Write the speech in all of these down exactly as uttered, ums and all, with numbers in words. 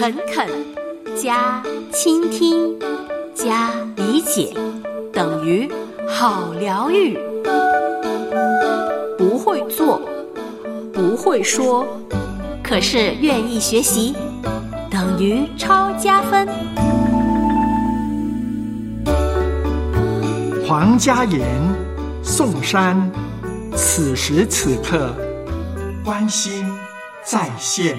诚恳加倾听加理解等于好疗愈。不会做，不会说，可是愿意学习，等于超加分。 黄嘉言、宋珊，此时此刻关心在线。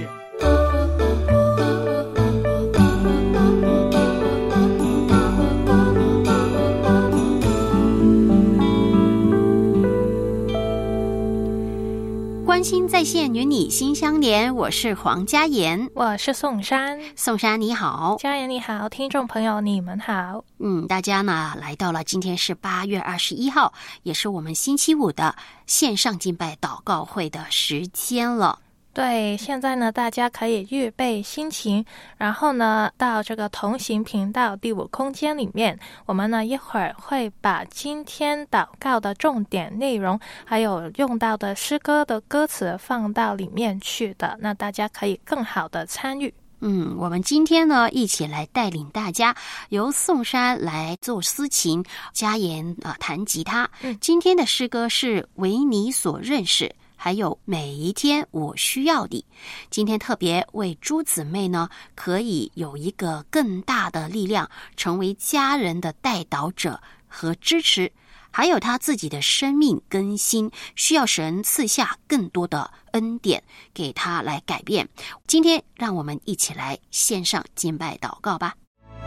关心在线与你心相连，我是黄嘉言， 我是宋珊。 宋珊你好。 嘉言你好，听众朋友你们好。 嗯，大家呢来到了今天是八月二十一号，也是我们星期五的线上敬拜祷告会的时间了。 对，现在呢大家可以预备心情，然后呢到这个同行频道第五空间里面，我们呢一会儿会把今天祷告的重点内容还有用到的诗歌的歌词放到里面去的，那大家可以更好的参与。 嗯，我们今天呢一起来带领大家，由宋珊来做司琴，嘉言啊、呃、弹吉他。 嗯， 今天的诗歌是为你所认识，还有每一天我需要你。今天特别为朱姊妹呢可以有一个更大的力量，成为家人的带导者和支持，还有她自己的生命更新，需要神赐下更多的恩典给她来改变。今天让我们一起来线上敬拜祷告吧。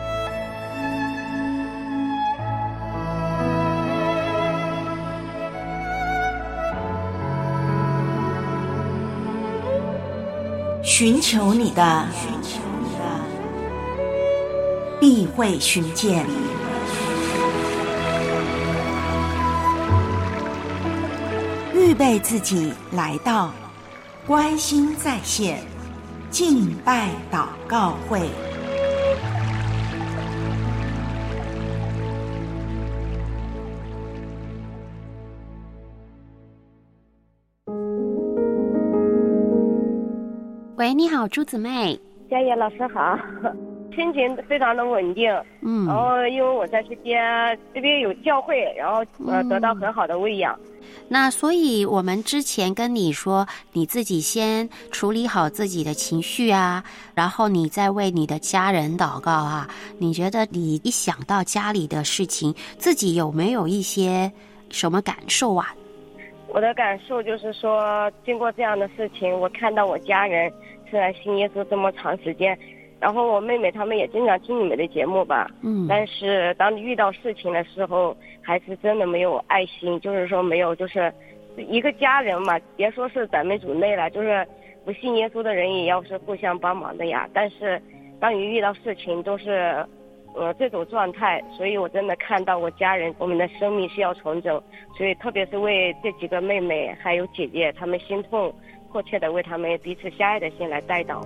寻求你的，必会寻见。预备自己来到关心在线敬拜祷告会。 喂，你好，朱姊妹。 嘉言老师好，心情非常的稳定。 嗯， 然后因为我在这边这边有教会，然后呃得到很好的喂养。 那所以我们之前跟你说，你自己先处理好自己的情绪啊，然后你再为你的家人祷告啊。你觉得你一想到家里的事情，自己有没有一些什么感受啊？ 我的感受就是说，经过这样的事情，我看到我家人虽然信耶稣这么长时间，然后我妹妹他们也经常听你们的节目吧， 嗯， 但是当遇到事情的时候，还是真的没有爱心，就是说没有，就是一个家人嘛，别说是咱们组内了，就是不信耶稣的人也要是互相帮忙的呀。但是当你遇到事情都是呃这种状态，所以我真的看到我家人，我们的生命是要重整，所以特别是为这几个妹妹还有姐姐，她们心痛，迫切的为她们彼此相爱的心来代祷。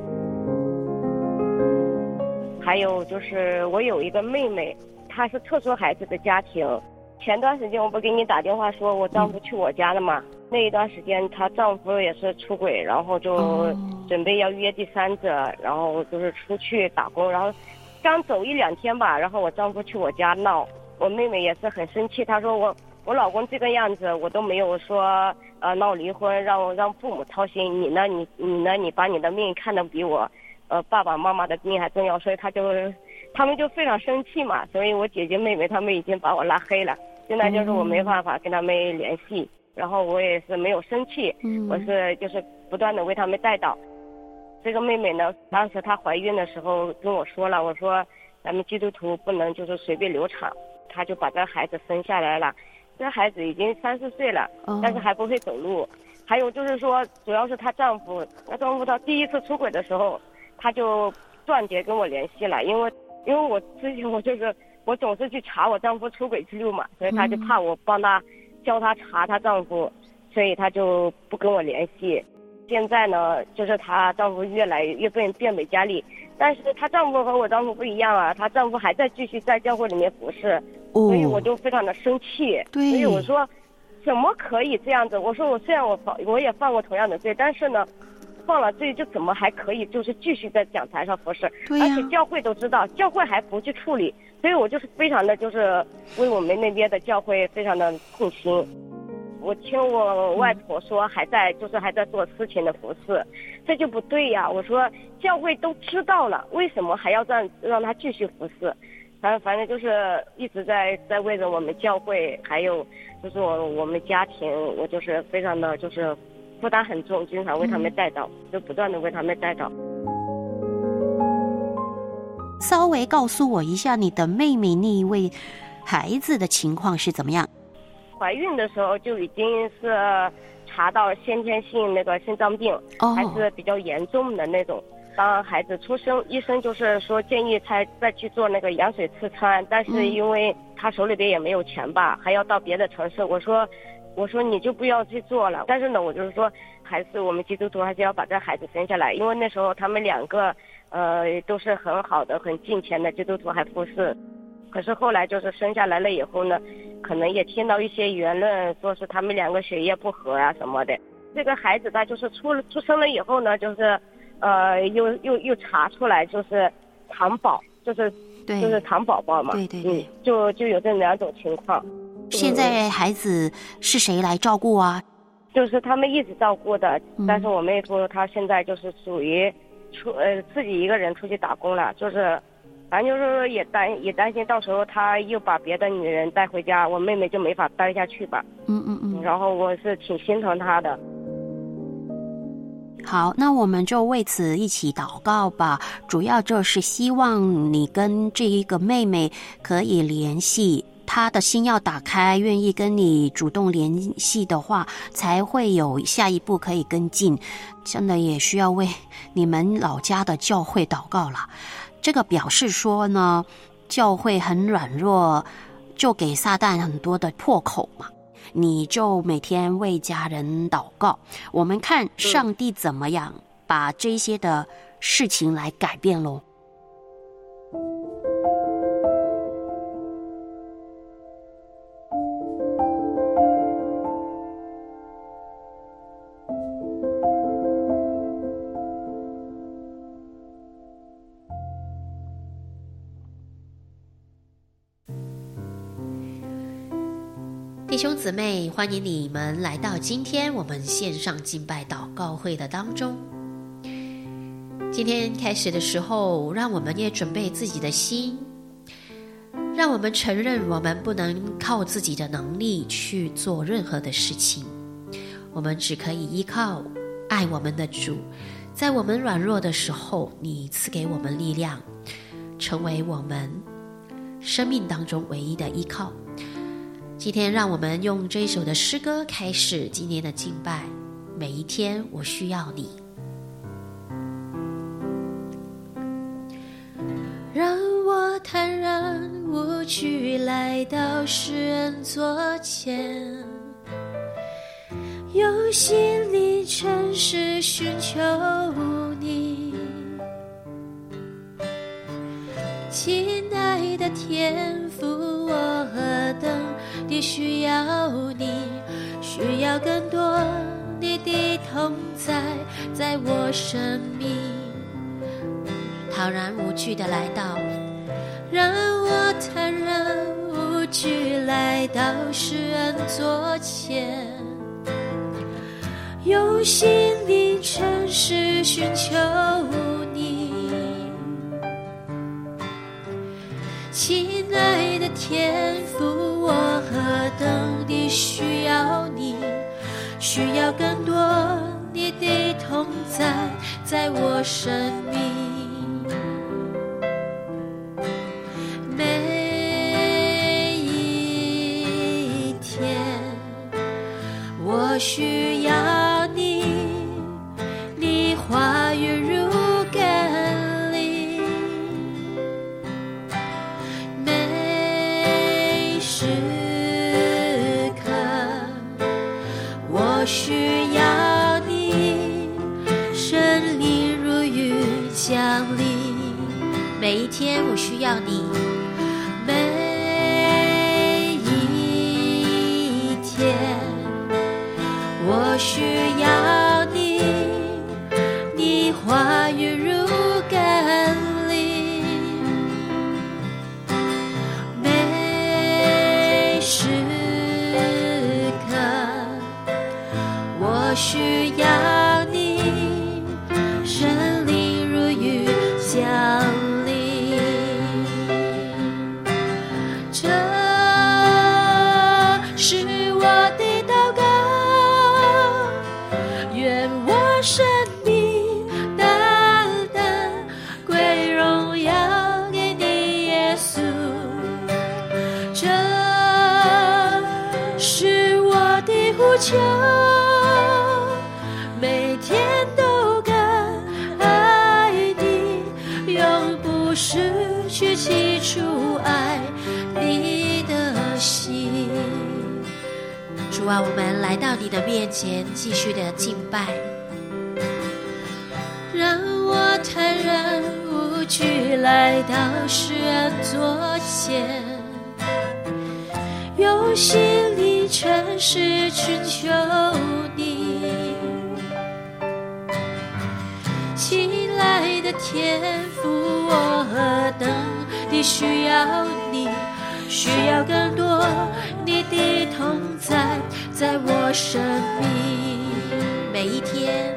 还有就是我有一个妹妹，她是特殊孩子的家庭。前段时间我不给你打电话说我丈夫去我家了嘛、嗯、那一段时间她丈夫也是出轨，然后就准备要约第三者，然后就是出去打工，然后刚走一两天吧，然后我丈夫去我家闹，我妹妹也是很生气，她说我我老公这个样子，我都没有说呃闹离婚，让让父母操心，你呢你你呢你把你的命看得比我呃爸爸妈妈的命还重要，所以他就他们就非常生气嘛，所以我姐姐妹妹他们已经把我拉黑了，现在就是我没办法跟他们联系、嗯、然后我也是没有生气、嗯、我是就是不断的为他们代祷。这个妹妹呢，当时她怀孕的时候跟我说了，我说咱们基督徒不能就是随便流产，她就把这孩子生下来了。这孩子已经三四岁了、哦、但是还不会走路。还有就是说主要是她丈夫她丈夫她第一次出轨的时候，她就断绝跟我联系了，因为因为我之前我就是我总是去查我丈夫出轨记录嘛，所以她就怕我帮她教她查她丈夫，所以她就不跟我联系。现在呢，就是她丈夫越来越变变本加厉，但是她丈夫和我丈夫不一样啊，她丈夫还在继续在教会里面服侍、哦、所以我就非常的生气。对，所以我说怎么可以这样子，我说我虽然我我也犯过同样的罪，但是呢放了罪，就怎么还可以就是继续在讲台上服侍？ 对呀、 而且教会都知道，教会还不去处理，所以我就是非常的就是为我们那边的教会非常的痛心。我听我外婆说还在就是还在做私情的服侍，这就不对呀。我说教会都知道了，为什么还要让让他继续服侍？反正反正就是一直在在为着我们教会，还有就是我我们家庭，我就是非常的就是负担很重，经常为他们带祷，就不断的为他们带祷。 稍微告诉我一下你的妹妹那一位孩子的情况是怎么样？ 怀孕的时候就已经是查到先天性那个心脏病， 哦， 还是比较严重的那种。当孩子出生，医生就是说建议他再去做那个羊水刺穿，但是因为他手里边也没有钱吧，还要到别的城市。我说，我说你就不要去做了。但是呢，我就是说，还是我们基督徒还是要把这孩子生下来，因为那时候他们两个呃都是很好的、很敬虔的基督徒，还服侍。可是后来就是生下来了以后呢，可能也听到一些言论，说是他们两个血液不和啊什么的。这个孩子他就是出了出生了以后呢，就是呃又又又查出来就是糖宝，就是对， 就是糖宝宝嘛。 对对对， 嗯，就就有这两种情况。 现在孩子是谁来照顾啊？ 就是他们一直照顾的， 嗯、 但是我妹夫他现在就是属于出呃自己一个人出去打工了，就是。反正就是说也担也担心到时候他又把别的女人带回家，我妹妹就没法待下去吧。 嗯嗯嗯。 然后我是挺心疼他的。 好，那我们就为此一起祷告吧。主要就是希望你跟这一个妹妹可以联系，她的心要打开，愿意跟你主动联系的话，才会有下一步可以跟进。真的也需要为你们老家的教会祷告了。这个表示说呢，教会很软弱，就给撒旦很多的破口嘛。你就每天为家人祷告，我们看上帝怎么样把这些的事情来改变咯。弟兄姊妹，欢迎你们来到今天我们线上敬拜祷告会的当中。今天开始的时候，让我们也准备自己的心，让我们承认我们不能靠自己的能力去做任何的事情，我们只可以依靠爱我们的主，在我们软弱的时候，你赐给我们力量，成为我们生命当中唯一的依靠。今天让我们用这一首的诗歌开始今天的敬拜。每一天我需要你，让我坦然无惧来到诗人座前，用心灵诚实寻求你。亲爱的天父，我何等地需要你，需要更多你的同在，在我生命坦然无惧地来到，让我坦然无惧来到诗人座前，用心灵诚实寻求你。亲爱的天父，我何等地需要你，需要更多你的同在，在我生命。每一天我需要你，你话语如甘霖，每时刻我需要你，圣灵如雨降临。每一天我需要你，每一天我需要你， 需要你，神灵如雨降临。这是我的祷告，愿我生命单单归荣耀给你，耶稣。这是我的呼求，每天都更爱你，永不失去起初爱你的心。 主啊，我们来到你的面前，继续的敬拜。 让我坦然无惧来到施恩座前，用心里诚实寻求你。亲爱的天父，我何等地需要你，需要更多你的同在在我生命。 每一天，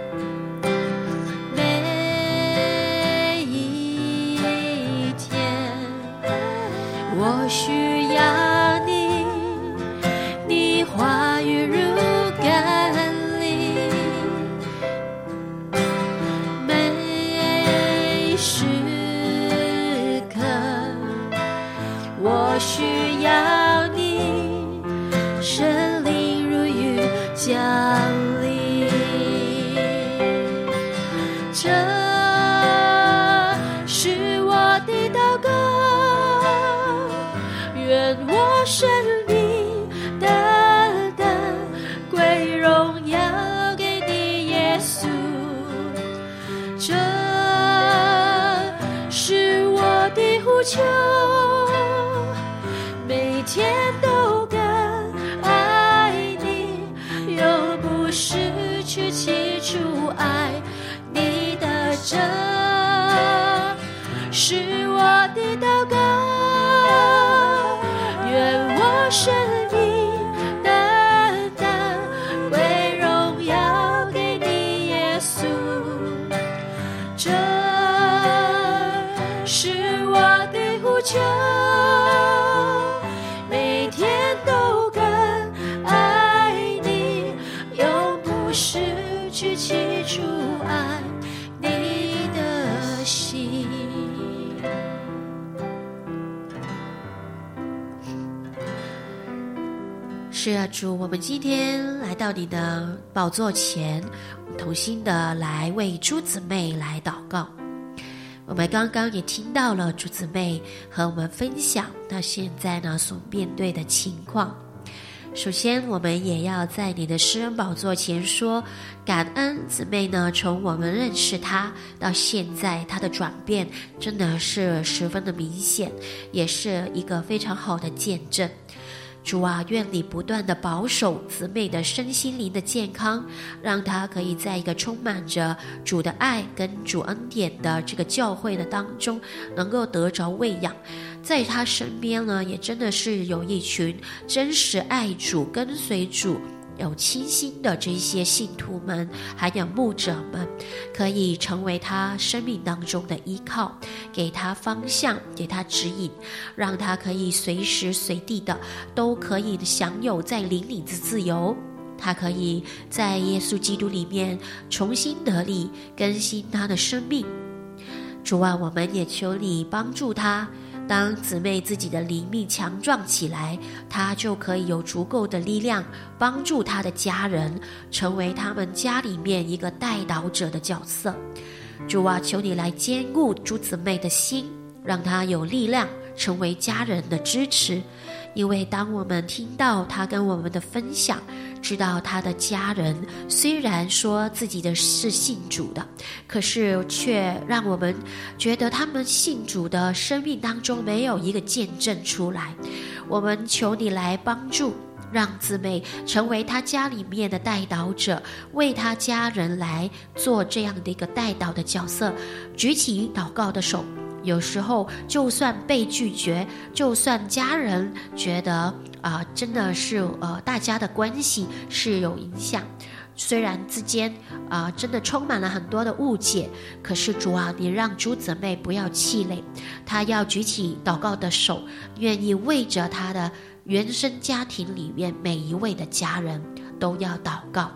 每一天，我需要你，你话语如甘霖，每时刻我需要你，神灵如雨降临。这是我的祷告，愿我生命单单归荣耀给你，耶稣。这是我的呼求，每天都更爱你，永不失去起初爱你的。这是我的祷告，愿我生命单单归荣耀给你，耶稣。这是我的呼求，每天都更爱你，永不失去起初爱你的心。 是啊，主，我们今天来到你的宝座前，同心的来为诸姊妹来祷告。我们刚刚也听到了诸姊妹和我们分享她现在呢所面对的情况。首先，我们也要在你的施恩宝座前说感恩。姊妹呢，从我们认识她到现在，她的转变真的是十分的明显，也是一个非常好的见证。主啊，愿你不断的保守姊妹的身心灵的健康，让她可以在一个充满着主的爱跟主恩典的这个教会的当中，能够得着喂养。在她身边呢，也真的是有一群真实爱主、跟随主、有清心的这些信徒们，还有牧者们，可以成为他生命当中的依靠，给他方向，给他指引，让他可以随时随地的都可以享有在灵里的自由。他可以在耶稣基督里面重新得力，更新他的生命。主啊，我们也求你帮助他，当姊妹自己的灵命强壮起来，她就可以有足够的力量帮助她的家人，成为他们家里面一个带导者的角色。主啊，求你来坚固诸姊妹的心，让她有力量成为家人的支持。因为当我们听到她跟我们的分享，知道她的家人虽然说自己的是信主的，可是却让我们觉得他们信主的生命当中没有一个见证出来。我们求你来帮助，让姊妹成为他家里面的带导者，为他家人来做这样的一个带导的角色，举起祷告的手。有时候就算被拒绝，就算家人觉得啊、呃，真的是呃大家的关系是有影响， 虽然之间啊、呃、真的充满了很多的误解，可是主啊，你让朱姊妹不要气馁，她要举起祷告的手，愿意为着她的原生家庭里面每一位的家人都要祷告。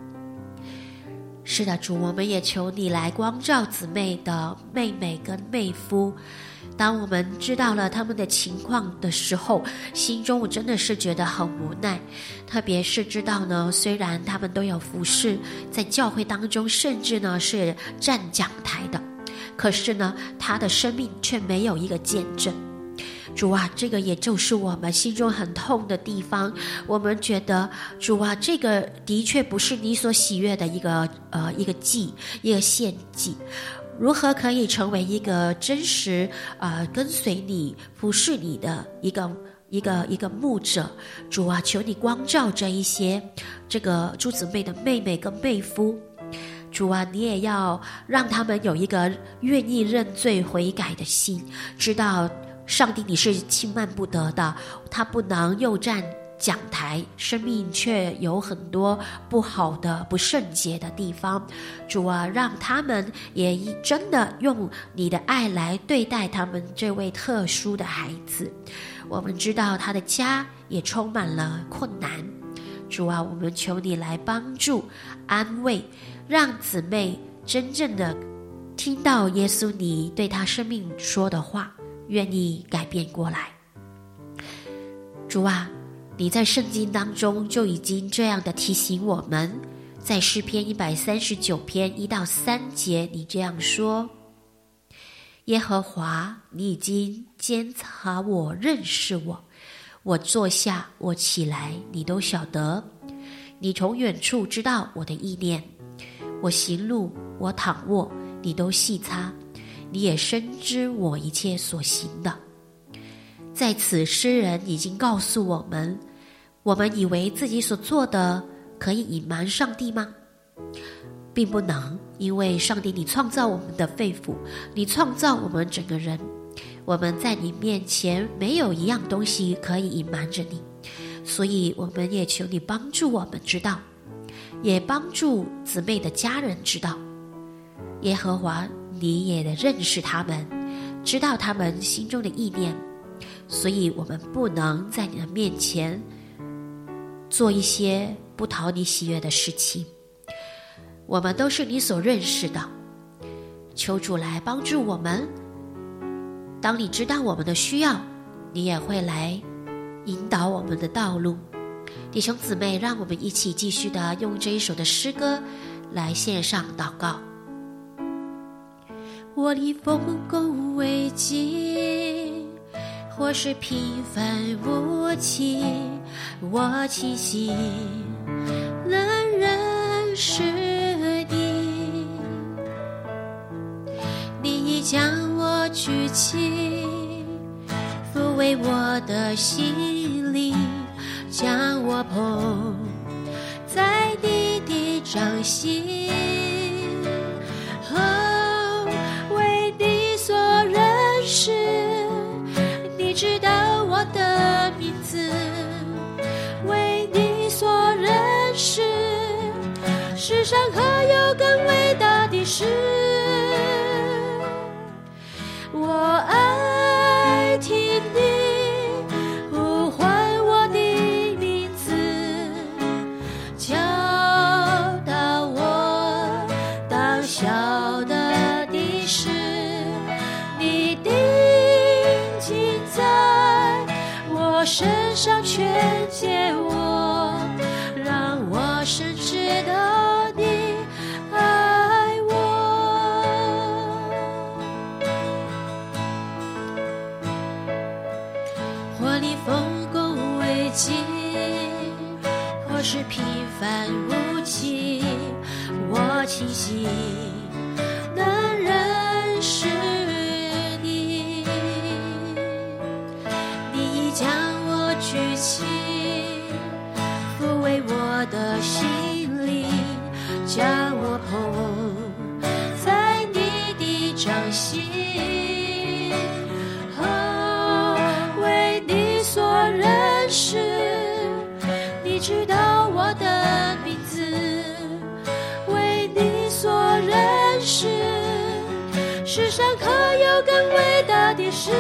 是的，主，我们也求你来光照姊妹的妹妹跟妹夫。当我们知道了他们的情况的时候，心中我真的是觉得很无奈，特别是知道呢，虽然他们都有服侍在教会当中，甚至呢是站讲台的，可是呢他的生命却没有一个见证。主啊，这个也就是我们心中很痛的地方。我们觉得主啊，这个的确不是你所喜悦的一个呃一个祭，一个献祭。如何可以成为一个真实呃跟随你服侍你的一个一个一个牧者？主啊，求你光照这一些这个朱姊妹的妹妹跟妹夫。主啊，你也要让他们有一个愿意认罪悔改的心，知道上帝你是轻慢不得的，他不能又站讲台，生命却有很多不好的不圣洁的地方。主啊，让他们也真的用你的爱来对待他们这位特殊的孩子。我们知道他的家也充满了困难，主啊，我们求你来帮助安慰，让姊妹真正的听到耶稣你对他生命说的话，愿意改变过来。主啊，你在圣经当中就已经这样的提醒我们，在诗篇一百三十九篇一到三节，你这样说：耶和华，你已经监察我，认识我，我坐下，我起来，你都晓得。你从远处知道我的意念，我行路，我躺卧，你都细察，你也深知我一切所行的。在此，诗人已经告诉我们，我们以为自己所做的可以隐瞒上帝吗？并不能，因为上帝你创造我们的肺腑，你创造我们整个人，我们在你面前没有一样东西可以隐瞒着你，所以我们也求你帮助我们知道，也帮助姊妹的家人知道，耶和华你也认识他们，知道他们心中的意念，所以我们不能在你的面前做一些不讨你喜悦的事情。我们都是你所认识的，求主来帮助我们。当你知道我们的需要，你也会来引导我们的道路。弟兄姊妹，让我们一起继续的用这一首的诗歌来献上祷告。 我的丰功伟绩，或是平凡无奇，我庆幸能认识你。你已将我举起，抚慰我的心灵，将我捧在你的掌心。为你所认识，你知道我的名字。为你所认识，世上何有更伟大的事？我爱听你呼唤我的名字，教导我当晓得的事。你定睛在我身上劝诫我，让我深知道你爱我。或你丰功伟绩，或是平凡无奇，我庆幸能认识你。你已将我举起，抚慰我的心灵，将我捧在你的掌心。为你所认识，你知道我的名字。 世上可有更伟大的事？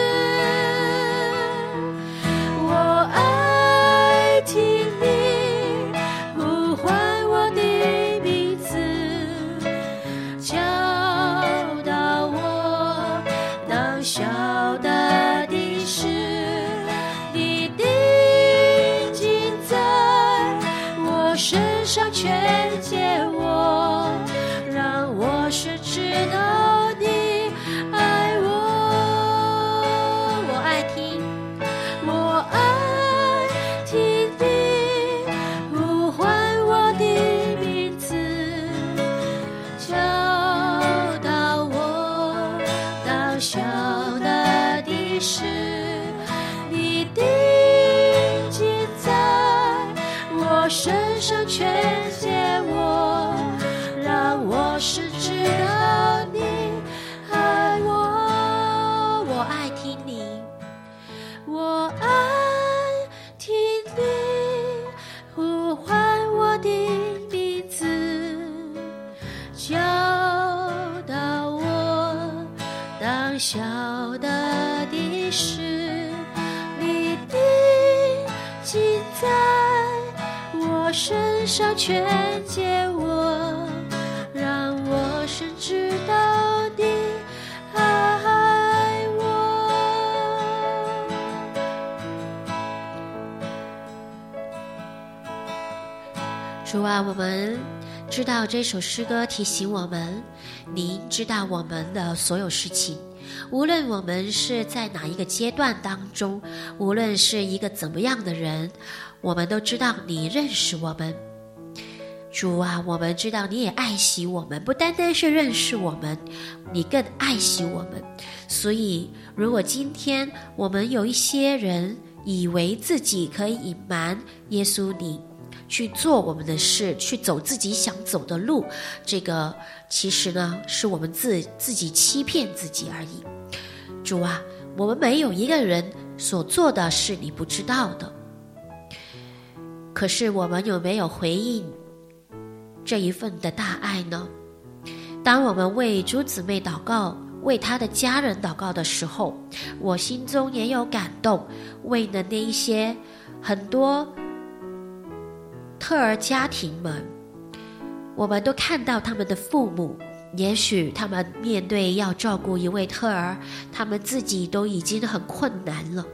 我爱听你呼唤我的名字，教导我当晓得的事。你的经在我身上全借我，让我是知道你爱我。我爱听，我爱听你呼唤我的名字，教导我当晓得的事。你的经在我身上全借我，让我是知道你爱我。我爱听你，我爱听你呼唤我的名字，教导我当晓得的事。你的经在我身上全借我，让我深知道你爱我。主啊，我们知道这首诗歌提醒我们，您知道我们的所有事情，无论我们是在哪一个阶段当中，无论是一个怎么样的人，我们都知道你认识我们。主啊，我们知道你也爱惜我们，不单单是认识我们，你更爱惜我们。所以如果今天我们有一些人以为自己可以隐瞒耶稣你，去做我们的事，去走自己想走的路，这个其实呢是我们自自己欺骗自己而已。主啊，我们没有一个人所做的是你不知道的，可是我们有没有回应这一份的大爱呢？当我们为朱姊妹祷告，为她的家人祷告的时候，我心中也有感动，为了那一些很多特儿家庭们，我们都看到他们的父母，也许他们面对要照顾一位特儿，他们自己都已经很困难了，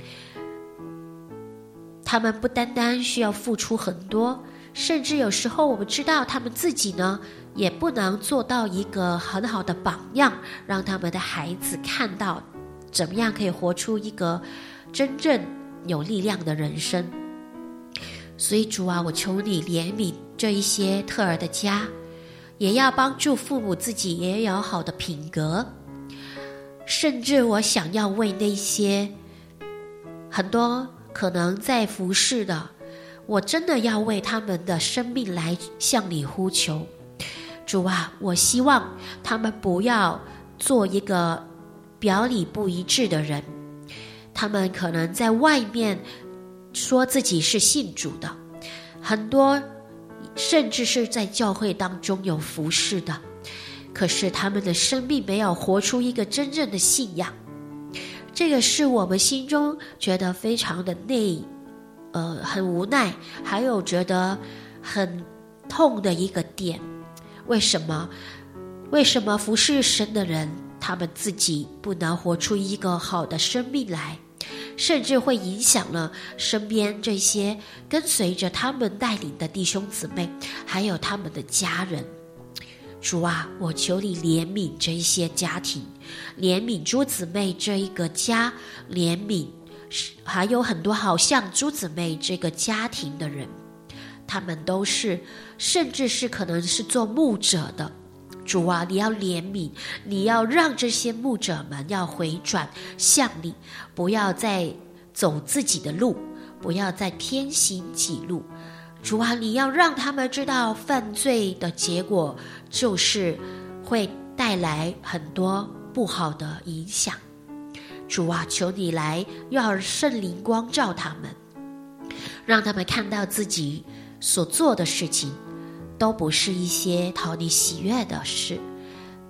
他们不单单需要付出很多，甚至有时候我们知道他们自己呢也不能做到一个很好的榜样，让他们的孩子看到怎么样可以活出一个真正有力量的人生。所以主啊，我求你怜悯这一些特儿的家，也要帮助父母自己也有好的品格。甚至我想要为那些很多可能在服侍的，我真的要为他们的生命来向你呼求。主啊，我希望他们不要做一个表里不一致的人，他们可能在外面说自己是信主的，很多甚至是在教会当中有服侍的，可是他们的生命没有活出一个真正的信仰。这个是我们心中觉得非常的内呃，很无奈，还有觉得很痛的一个点。为什么为什么服侍神的人，他们自己不能活出一个好的生命来，甚至会影响了身边这些跟随着他们带领的弟兄姊妹，还有他们的家人。主啊，我求你怜悯这一些家庭，怜悯朱姊妹这一个家，怜悯还有很多好像朱姊妹这个家庭的人，他们都是甚至是可能是做牧者的。主啊，你要怜悯，你要让这些牧者们要回转向你，不要再走自己的路，不要再偏行己路。主啊，你要让他们知道犯罪的结果就是会带来很多不好的影响。主啊，求你来要圣灵光照他们，让他们看到自己所做的事情都不是一些讨你喜悦的事，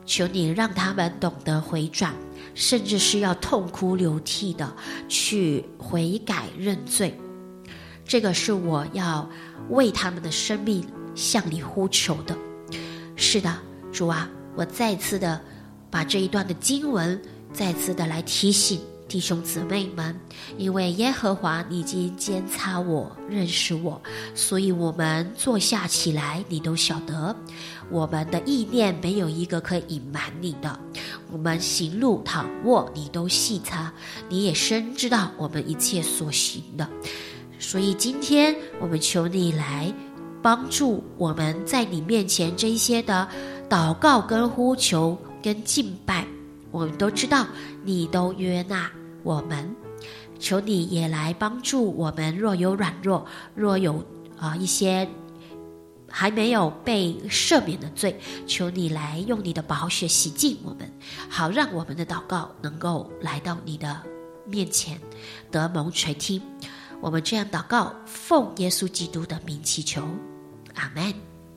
求你让他们懂得回转，甚至是要痛哭流涕的去悔改认罪。这个是我要为他们的生命向你呼求的。是的，主啊，我再次的把这一段的经文再次的来提醒弟兄姊妹们，因为耶和华你已经监察我，认识我，所以我们坐下起来，你都晓得，我们的意念没有一个可以隐瞒你的，我们行路躺卧，你都细察，你也深知道我们一切所行的。所以今天我们求你来帮助我们在你面前这一些的祷告跟呼求跟敬拜，我们都知道你都约纳我们，求你也来帮助我们，若有软弱，若有啊、呃、一些还没有被赦免的罪，求你来用你的宝血洗净我们，好让我们的祷告能够来到你的面前得蒙垂听。我们这样祷告，奉耶稣基督的名祈求，阿们。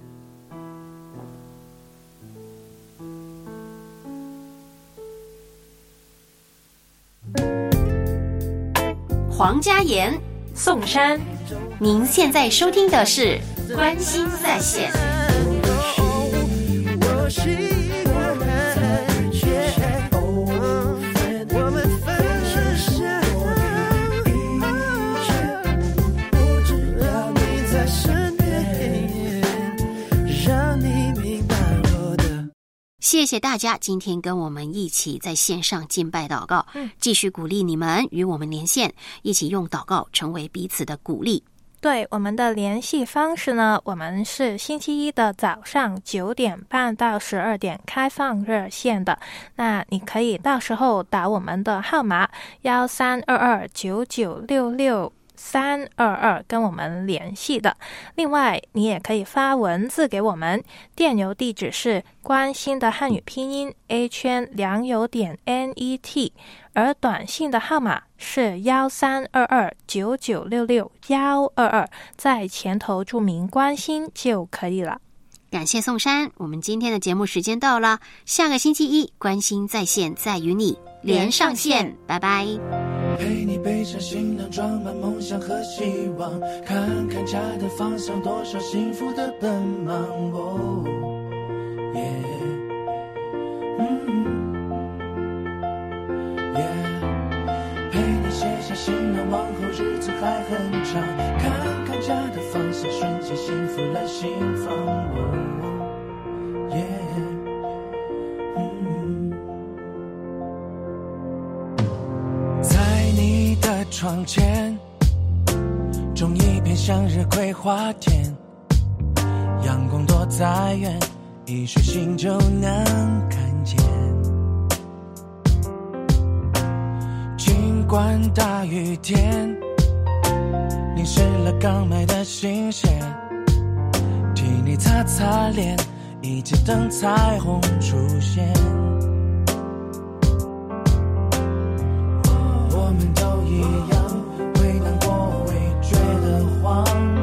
黄家妍、 宋山， 您现在收听的是关心在线。谢谢大家今天跟我们一起在线上敬拜祷告，嗯，继续鼓励你们与我们连线，一起用祷告成为彼此的鼓励。 对，我们的联系方式呢，我们是星期一的早上九点半到十二点开放热线的，那你可以到时候打我们的号码幺三二二九九六六三二二跟我们联系的。另外你也可以发文字给我们，电邮地址是关心的汉语拼音 a 圈良友点 net， 而短信的号码是幺三二二九九六六幺二二，在前头注明关心就可以了。 感谢宋山，我们今天的节目时间到了，下个星期一关心在线再与你连上线，拜拜。 陪你背上行囊，装满梦想和希望，看看家的方向，多少幸福的奔忙。哦，耶，嗯，耶，陪你写下行囊，往后日子还很长，看看家的方向，瞬间幸福了心房。哦，耶。窗前种一片向日葵花田，阳光多在远，一睡醒就能看见。尽管大雨天淋湿了刚买的新鞋，替你擦擦脸，一起等彩虹出现。我们都一样，会难过，会觉得慌，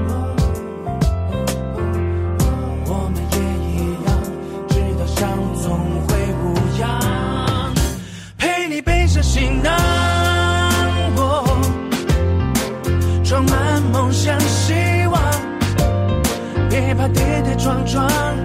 我们也一样，知道伤总会无恙，陪你背上行囊，哦，装满梦想希望，别怕跌跌撞撞，